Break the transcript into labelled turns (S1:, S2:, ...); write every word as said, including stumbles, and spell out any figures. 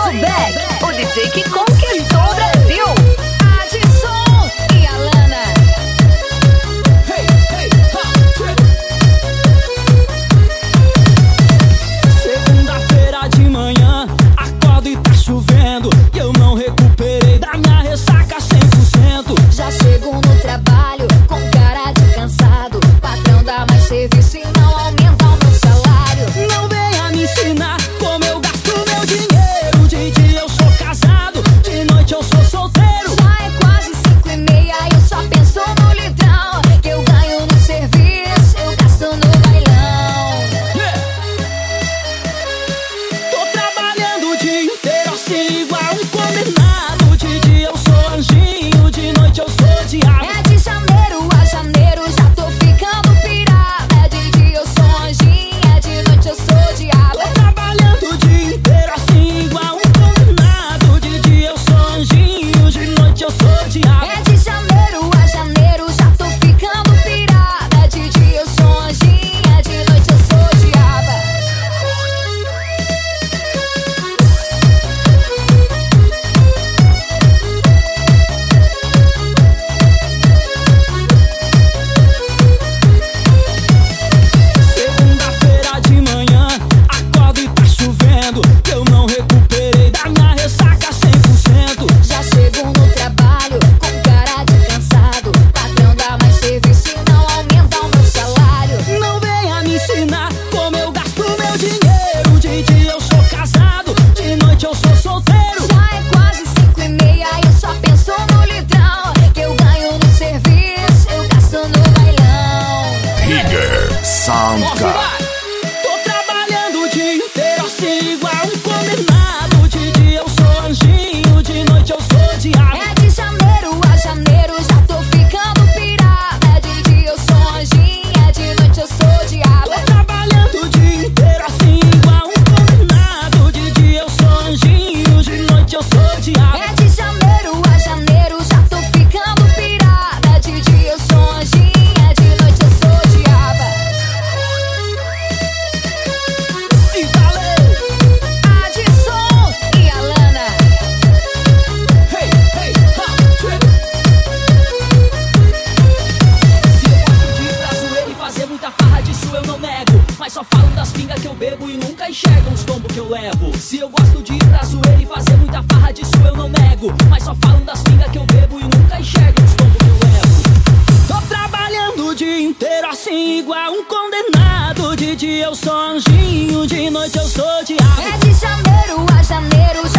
S1: Beck, o D J que conquistou o Brasil.
S2: Adson e Alana.
S3: Hey, hey, ha, segunda-feira de manhã, acordo e tá chovendo, e eu não recuperei da minha ressaca cem por cento.
S2: Já chego no trabalho com cara de cansado. Patrão dá mais serviço e não aumenta o meu salário.
S3: Não venha me ensinar como eu gasto meu dinheiro. De dia eu sou casado, de noite eu sou solteiro.
S2: Já é quase cinco e meia e eu só penso no litrão que eu ganho no serviço, eu gasto no bailão.
S3: Yeah. Tô trabalhando o dia inteiro assim igual um condenado. De dia eu sou anjinho, de noite eu sou diabo.
S2: É de janeiro a janeiro, já tô ficando pirada. É de dia eu sou anjinho, é de noite eu sou diabo.
S3: Tô trabalhando o dia inteiro assim igual um condenado. De dia eu sou anjinho, de noite eu sou diabo.
S2: É de janeiro a janeiro, já tô ficando pirada. De dia eu sou anjinha, de noite eu sou diaba.
S3: Segunda-feira de manhã, acordo e tá chovendo, eu não recuperei da minha ressaca cem por cento.
S2: Já chego no trabalho com cara de cansado. Patrão dá mais serviço e não aumenta o meu salário.
S3: Não venha me ensinar como eu gasto meu dinheiro. De dia eu sou casado, de noite eu sou solteiro.
S2: Já é quase cinco e meia e eu só penso no litrão que eu ganho no serviço, eu gasto no bailão.
S4: Rigger
S3: Posso
S4: Soundcar.
S3: vai? Tô trabalhando o dia inteiro assim igual um condenado. De dia eu sou anjinho, de noite eu sou diabo.
S2: É de janeiro a janeiro, já tô ficando pirada. É de dia eu sou anjinha, de noite eu sou diaba.
S3: Tô trabalhando o dia inteiro assim igual um condenado. De dia eu sou anjinho, de noite eu sou diabo.
S2: É de janeiro a janeiro, já tô ficando pirada. De dia eu sou anjinha, de noite eu sou diaba.
S3: E valeu!
S2: Adson e Alana.
S3: Hey, hey, ha, trip. Se eu gosto de ir pra zoeira e fazer muita farra, disso eu não nego. Mas só falam das pingas que eu bebo e nunca enxergam os tombos que eu levo. Se eu gosto de ir pra zoeira e fazer muita farra, disso eu não nego. Mas só falam das pingas que eu bebo e nunca enxergam os tombos que eu levo. Tô trabalhando o dia inteiro assim igual um condenado. De dia eu sou anjinho, de noite eu sou diabo.
S2: É de janeiro a janeiro,